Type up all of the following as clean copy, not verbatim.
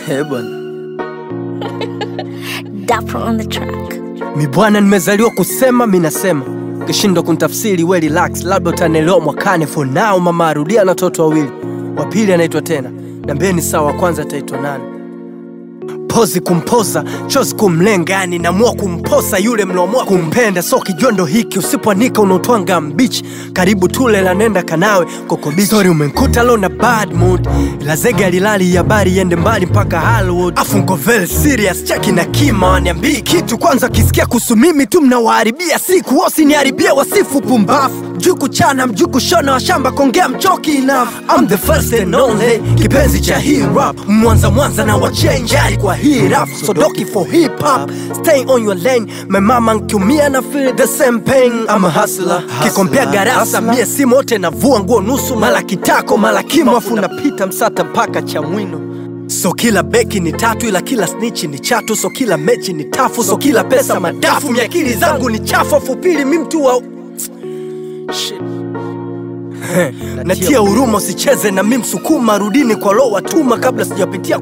Hey bwana. Dapper on the track. Mi bwana nimezaliwa kusema mimi nasema. Ukishindwa kunitafsiri we relax, labda utanielewa mwakani. For now mama arudia na watoto wawili. Wa pili anaitwa tena. Niambieni sawa kwanza ataitwa nani? Pozi kumpoza, chozi kumlenga, yani namua kumposa yule mloamua kumpenda. So kijondo hiki usipoanika unautwanga mbichi. Karibu tule la nenda kanawe koko bichi. Sorry umenkuta lo na bad mood, ila zege alilali ya bari yende mbali mpaka Hollywood. Afu nko very serious, cheki na kima waniambii kitu. Kwanza kisikia kuhusu mimi tu mnawaharibia siku. Wosi niharibia wasifu pumbafu. Mjuku chana, mjuku shona wa shamba kongea mchoki enough. I'm the first and only, kipenzi cha hii rap. Mwanza na wa change kwa hii rap. So doki for hip hop, stay on your lane. My mama nkiumia na feel the same pain. I'm a hustler, kikompea garasa mie si mote na vua nguo nusu. Mala kitako, mala kimo afu napita msata mpaka Chamwino. So kila beki ni tatu ila kila snitch ni chatu. So kila mechi ni tafu, so kila pesa madafu. Miakili zangu ni chafu, afu pili mi mtu wa shit. Natia huruma usicheze na mimi msukuma. Rudini kwa lo watuma kabla sijapitia.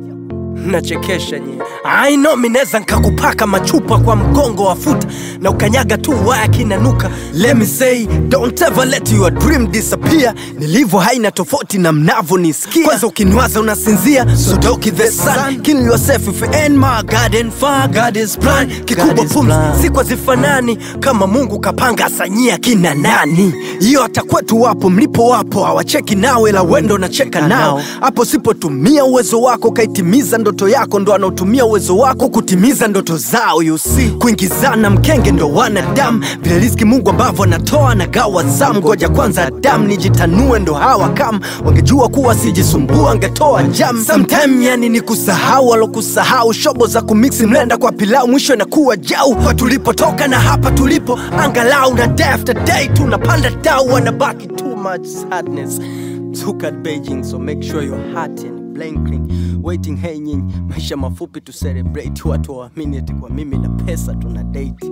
Nachekesha nye I know mineza nkakupaka machupa kwa mgongo wa futa. Na ukanyaga tu waya kinanuka. Let me say, don't ever let your dream disappear. Nilivo haina tofauti na mnavo nisikia. Kwanza ukiniwaza unasinzia, so doki the sun. Kill yourself if you ain't my garden far. God is plan, kikubwa pumzi sikwa zifanani. Kama Mungu kapanga asanyia kina nani. Iyo hata kwetu wapo, mlipo wapo. Hawacheki nawe la wendo na cheka nao. Hapo sipo tumia uwezo wako kaitimiza ndoto yako. Ndo anautumia uwezo wako kutimiza ndoto zao. You see, kuingizana mkenge ndo wanadamu. Vile riziki Mungu ambavyo anatoa na gawa zamu. Ngoja kwanza Adam nijitanue ndo hawa kama. Wangejua kuwa sijisumbua angetoa jam. Sometime yani ni kusahau walo kusahau. Shobo za kumixi mlenda kwa pilau mwisho na kuwa jau. Kwa tulipotoka na hapa tulipo angalau. Na day after day tunapanda dau. Wanabaki too much sadness. Look at Beijing, so make sure your heart and blinking. Waiting hey nyinyi, maisha mafupi to celebrate. Watu waamini eti kwa mimi na pesa tuna date.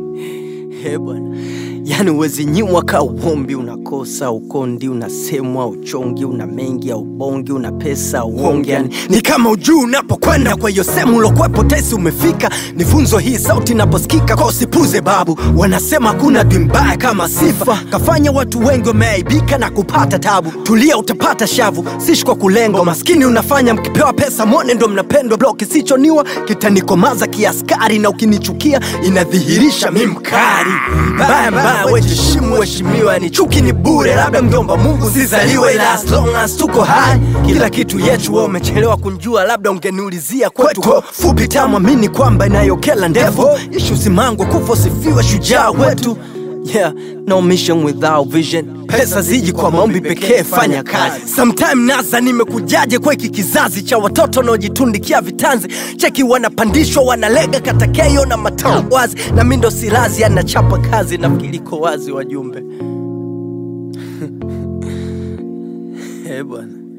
He bwana, yani uwezi nyimwa ka uombi. Unakosa ukondi, unasemwa uchongi. Una mengi au bongi, una pesa uongi. Yani ni kama ujuu unapokwenda kwa hiyo sehemu ulokwepo tesi umefika. Nifunzo hii sauti inaposikika kwa usipuze babu. Wanasema kuna dimbaya kama sifa. Kafanya watu wengi wameaibika na kupata tabu. Tulia utapata shavu, sishi kwa kulengo. Maskini unafanya mkipewa pesa mwone ndo mnapendwa. Bloki sichoniwa kitanikomaza kiaskari. Na ukinichukia inadhihirisha mimi mkari. Mbaya wejishimu weshimiwa. Ni chuki ni bure, labda mjomba Mungu sizaliwe. Ila as long as tuko hai kila kitu yetu. Wewe umechelewa kunjua, labda ungeniulizia kwetu. Fupi tamu amini kwamba inayokela ndefu. Ishu simango kufo sifiwa shujaa wetu. Yeah, no mission without vision. Pesa ziji kwa maombi pekee, fanya kazi. Sometime naza nimekujaje kwa hiki kizazi cha watoto wanaojitundikia vitanzi. Cheki wanapandishwa wanalega katakeyo na matao wazi. Na mimi ndo silazi anachapa kazi na mkiliko wazi wajumbe. Bwana.